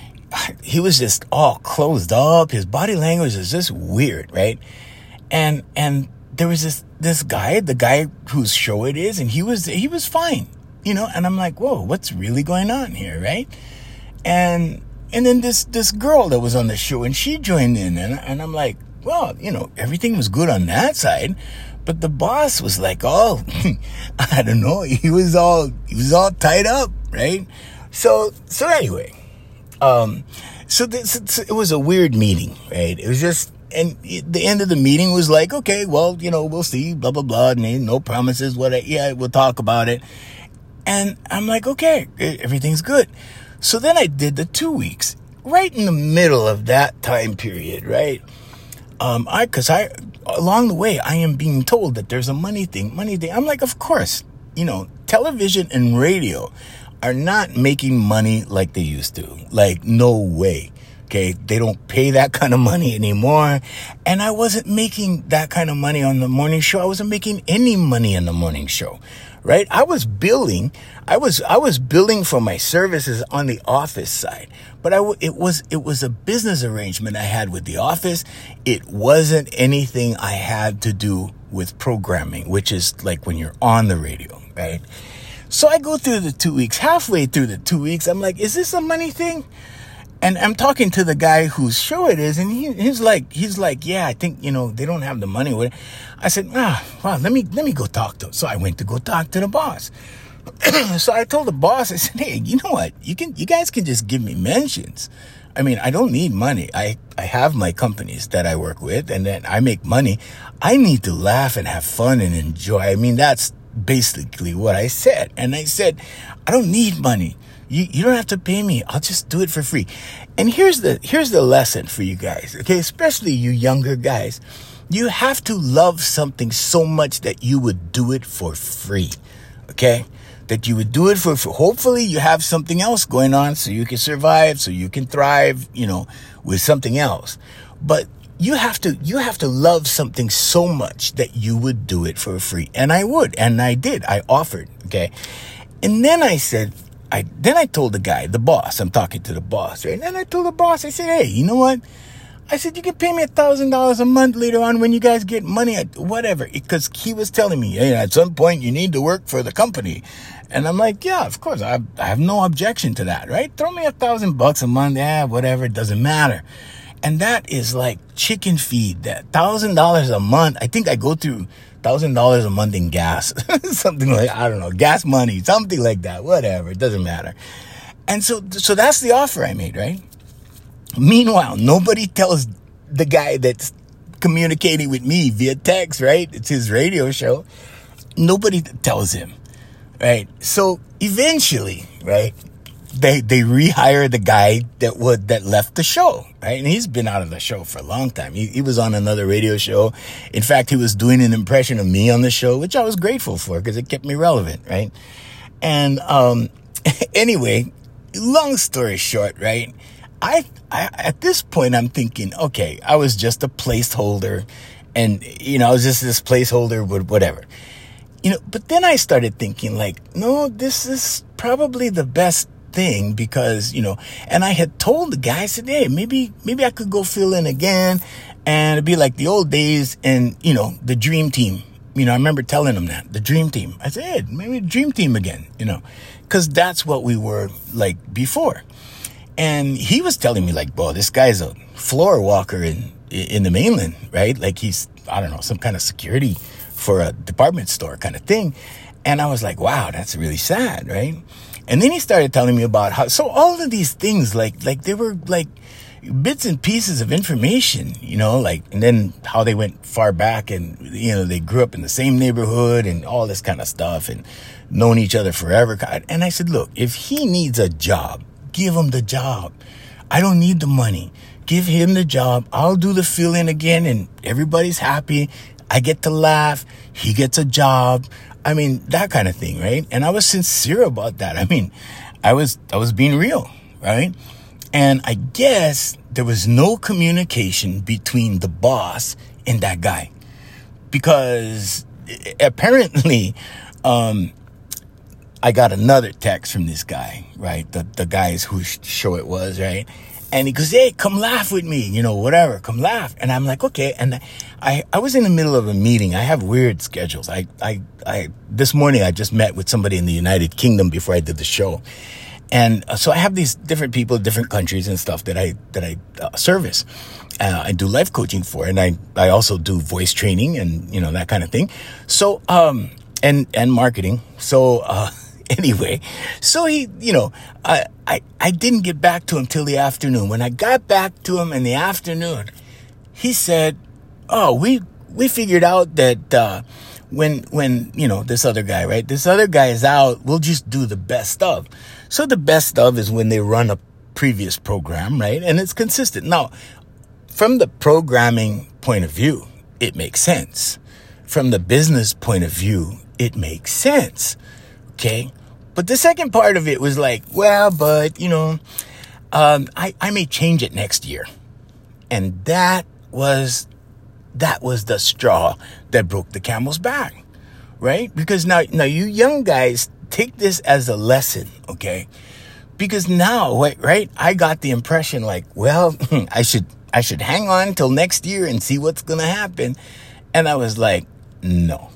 he was just all closed up. His body language is just weird, right? And, and there was this, this guy, the guy whose show it is, and he was, he was fine, you know, and I'm like, whoa, what's really going on here, right? And, and then this, this girl that was on the show, and she joined in, and, and I'm like, well, you know, everything was good on that side. But the boss was like, oh, I don't know. He was all, he was all tied up, right? So, so anyway, um, so this, it was a weird meeting, right? It was just, and the end of the meeting was like, okay, well, you know, we'll see, blah, blah, blah. And no promises. What? Yeah, we'll talk about it. And I'm like, okay, everything's good. So then I did the two weeks right in the middle of that time period, right? Um, I, cause I, along the way, I am being told that there's a money thing, money thing. I'm like, of course, you know, television and radio are not making money like they used to. Like, no way. Okay. They don't pay that kind of money anymore. And I wasn't making that kind of money on the morning show. I wasn't making any money on the morning show. Right? I was billing, I was, I was billing for my services on the office side, but I, w- it was, it was a business arrangement I had with the office. It wasn't anything I had to do with programming, which is like when you're on the radio, right? So I go through the two weeks, halfway through the two weeks, I'm like, is this a money thing? And I'm talking to the guy whose show it is, and he, he's like, he's like, yeah, I think, you know, they don't have the money with it. I said, ah, well, let me, let me go talk to him. So I went to go talk to the boss. So I told the boss, I said, hey, you know what? You can, you guys can just give me mentions. I mean, I don't need money. I, I have my companies that I work with and that I make money. I need to laugh and have fun and enjoy. I mean, that's basically what I said. And I said, I don't need money. You, you don't have to pay me. I'll just do it for free. And here's the, here's the lesson for you guys. Okay. Especially you younger guys. You have to love something so much that you would do it for free. Okay. That you would do it for, for, hopefully you have something else going on so you can survive, so you can thrive, you know, with something else. But you have to, you have to love something so much that you would do it for free. And I would, and I did, I offered. Okay. And then I said, I, then I told the guy, the boss, I'm talking to the boss, right? And then I told the boss, I said, hey, you know what? I said, you can pay me a thousand dollars a month later on when you guys get money, whatever. Because he was telling me, hey, at some point you need to work for the company. And I'm like, yeah, of course. I, I have no objection to that, right? Throw me a thousand bucks a month. Yeah, whatever. It doesn't matter. And that is like chicken feed. That thousand dollars a month. I think I go through thousand dollars a month in gas, something like, I don't know, gas money, something like that, whatever. It doesn't matter. And so, so that's the offer I made, right? Meanwhile, nobody tells the guy that's communicating with me via text, right? It's his radio show. Nobody tells him, right? So eventually, right, they they rehire the guy that would that left the show, right? And he's been out of the show for a long time. He, he was on another radio show. In fact, he was doing an impression of me on the show, which I was grateful for because it kept me relevant, right? And um, anyway, long story short, right? I, I at this point I'm thinking, okay, I was just a placeholder, and you know, I was just this placeholder with whatever. You know, but then I started thinking like, no, this is probably the best thing because, you know, and I had told the guy, I said, hey, maybe, maybe I could go fill in again and it'd be like the old days and, you know, the dream team. You know, I remember telling him that, the dream team. I said, hey, maybe the dream team again, you know, because that's what we were like before. And he was telling me like, well, this guy's a floor walker in, in the mainland, right? Like he's, I don't know, some kind of security for a department store kind of thing. And I was like, wow, that's really sad, right? And then he started telling me about how, so all of these things, like, like they were like bits and pieces of information, you know, like, and then how they went far back and, you know, they grew up in the same neighborhood and all this kind of stuff and known each other forever. And I said, look, if he needs a job, give him the job. I don't need the money. Give him the job. I'll do the fill-in again and everybody's happy. I get to laugh. He gets a job. I mean, that kind of thing, right? And I was sincere about that. I mean, I was, I was being real, right? And I guess there was no communication between the boss and that guy because apparently, um, I got another text from this guy, right? The, the guys whose show it was, right? And he goes, hey, come laugh with me, you know, whatever, come laugh. And I'm like, okay. And I, I was in the middle of a meeting. I have weird schedules. I, I, I, this morning I just met with somebody in the United Kingdom before I did the show. And uh, so I have these different people, different countries and stuff that I, that I uh, service. Uh, I do life coaching for, and I, I also do voice training and, you know, that kind of thing. So, um, and, and marketing. So, uh, Anyway, so he, you know, I, I, I didn't get back to him till the afternoon. When I got back to him in the afternoon, he said, oh, we, we figured out that, uh, when, when, you know, this other guy, right? This other guy is out. We'll just do the best of. So the best of is when they run a previous program, right? And it's consistent. Now, from the programming point of view, it makes sense. From the business point of view, it makes sense. Okay. But the second part of it was like, well, but, you know, um, I, I may change it next year. And that was, that was the straw that broke the camel's back, right? Because now, now you young guys take this as a lesson, okay? Because now, right, I got the impression like, well, I should, I should hang on till next year and see what's going to happen. And I was like, no,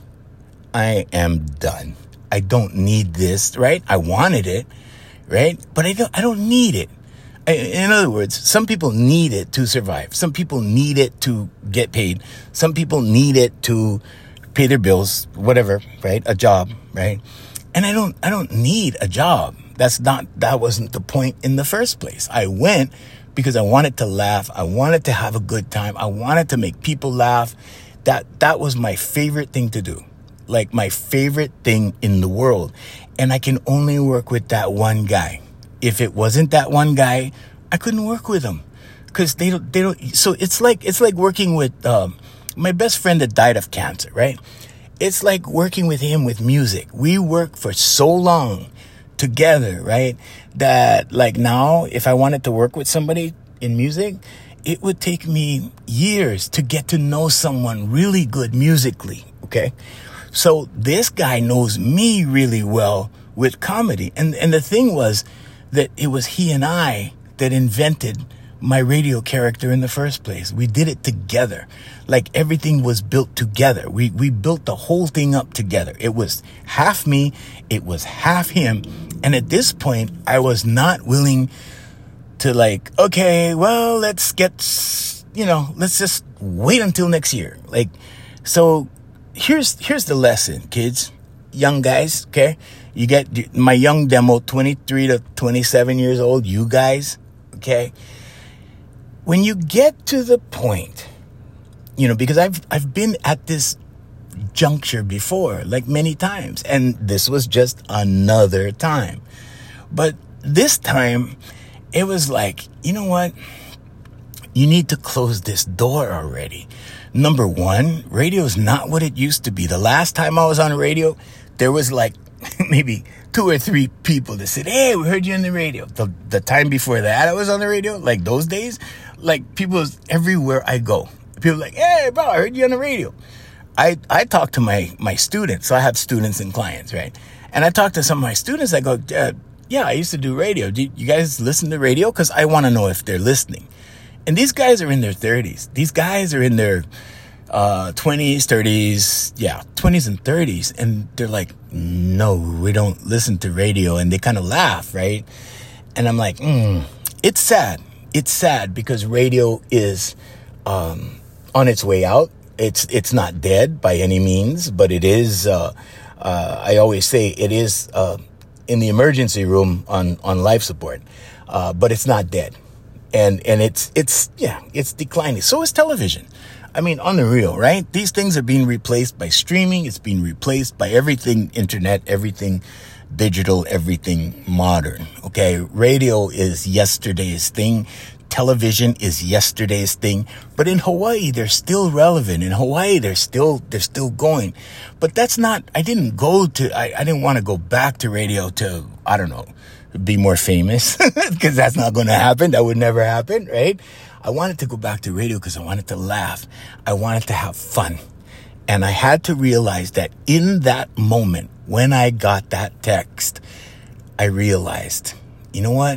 I am done. I don't need this, right? I wanted it, right? But I don't, I don't need it. I, in other words, some people need it to survive. Some people need it to get paid. Some people need it to pay their bills, whatever, right? A job, right? And I don't, I don't need a job. That's not, that wasn't the point in the first place. I went because I wanted to laugh. I wanted to have a good time. I wanted to make people laugh. That, that was my favorite thing to do. Like my favorite thing in the world. And I can only work with that one guy. If it wasn't that one guy, I couldn't work with him. Cause they don't, they don't, so it's like, it's like working with, um, my best friend that died of cancer, right? It's like working with him with music. We work for so long together, right? That like now, if I wanted to work with somebody in music, it would take me years to get to know someone really good musically. Okay. So this guy knows me really well with comedy. And, and the thing was that it was he and I that invented my radio character in the first place. We did it together. Like everything was built together. We, we built the whole thing up together. It was half me. It was half him. And at this point, I was not willing to like, okay, well, let's get, you know, let's just wait until next year. Like, so Here's here's the lesson, kids, young guys, okay? You get my young demo, twenty-three to twenty-seven years old, you guys, okay? When you get to the point you know, because I've I've been at this juncture before, like many times, and this was just another time. But this time, it was like, you know what? You need to close this door already. Number one, radio is not what it used to be. The last time I was on the radio, there was like maybe two or three people that said, hey, we heard you on the radio. The, the time before that I was on the radio, like those days, like people everywhere I go. People like, hey, bro, I heard you on the radio. I, I talk to my, my students. So I have students and clients, right? And I talk to some of my students. I go, uh, yeah, I used to do radio. Do you guys listen to radio? Because I want to know if they're listening. And these guys are in their thirties. These guys are in their uh, twenties, thirties, yeah, twenties and thirties. And they're like, no, we don't listen to radio. And they kind of laugh, right? And I'm like, mm, it's sad. It's sad because radio is um, on its way out. It's it's not dead by any means, but it is, uh, uh, I always say it is uh, in the emergency room on, on life support, uh, but it's not dead. And, and it's, it's, yeah, it's declining. So is television. I mean, on the real, right? These things are being replaced by streaming. It's being replaced by everything internet, everything digital, everything modern. Okay. Radio is yesterday's thing. Television is yesterday's thing. But in Hawaii, they're still relevant. In Hawaii, they're still, they're still going. But that's not, I didn't go to, I, I didn't want to go back to radio to, I don't know, be more famous, because that's not going to happen. That would never happen, right? I wanted to go back to radio because I wanted to laugh. I wanted to have fun. And I had to realize that in that moment, when I got that text, I realized, you know what?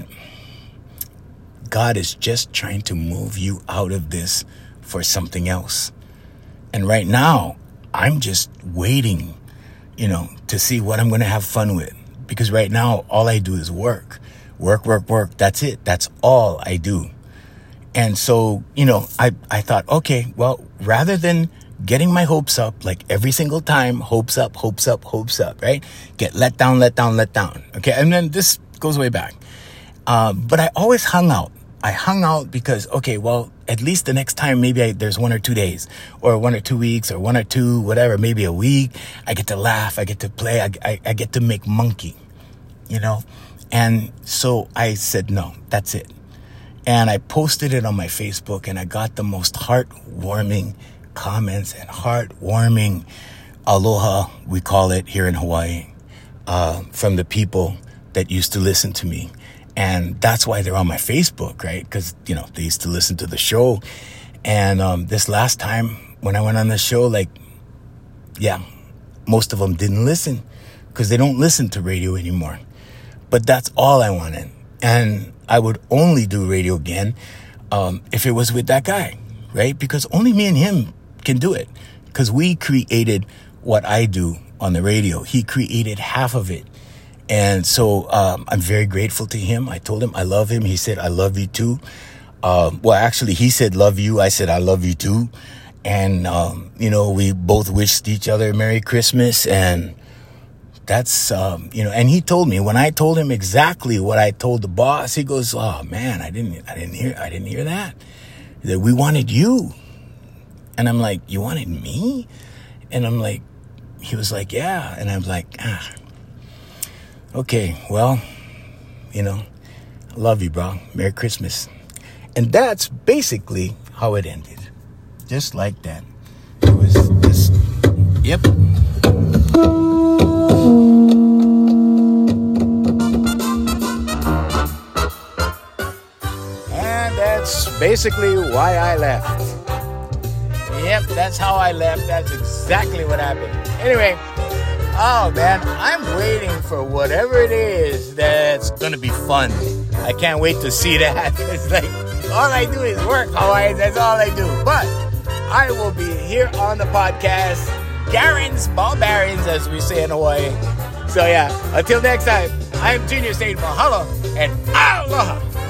God is just trying to move you out of this for something else. And right now, I'm just waiting, you know, to see what I'm going to have fun with. Because right now, all I do is work. Work, work, work. That's it. That's all I do. And so, you know, I, I thought, okay, well, rather than getting my hopes up, like every single time, hopes up, hopes up, hopes up, right? Get let down, let down, let down. Okay. And then this goes way back. Uh, but I always hung out. I hung out because, okay, well, at least the next time, maybe I, there's one or two days or one or two weeks or one or two, whatever, maybe a week. I get to laugh. I get to play. I, I, I get to make monkey, you know? And so I said, no, that's it. And I posted it on my Facebook and I got the most heartwarming comments and heartwarming aloha, we call it here in Hawaii, uh, from the people that used to listen to me. And that's why they're on my Facebook, right? Because, you know, they used to listen to the show. And um, this last time when I went on the show, like, yeah, most of them didn't listen because they don't listen to radio anymore. But that's all I wanted. And I would only do radio again um, if it was with that guy, right? Because only me and him can do it. Because we created what I do on the radio. He created half of it. And so um, I'm very grateful to him. I told him I love him. He said, I love you too. Um, well, actually, he said, love you. I said, I love you too. And, um, you know, we both wished each other Merry Christmas. And that's, um, you know, and he told me when I told him exactly what I told the boss, he goes, oh, man, I didn't I didn't hear I didn't hear that. That we wanted you. And I'm like, you wanted me? And I'm like, he was like, yeah. And I'm like, ah. Okay, well, you know, I love you, bro. Merry Christmas. And that's basically how it ended. Just like that. It was just, yep. And that's basically why I left. Yep, that's how I left. That's exactly what happened. Anyway. Oh, man, I'm waiting for whatever it is that's going to be fun. I can't wait to see that. It's like, all I do is work, Hawaii. That's all I do. But I will be here on the podcast. Garins, Barbarians, as we say in Hawaii. So, yeah, until next time, I'm Junior saying mahalo and aloha.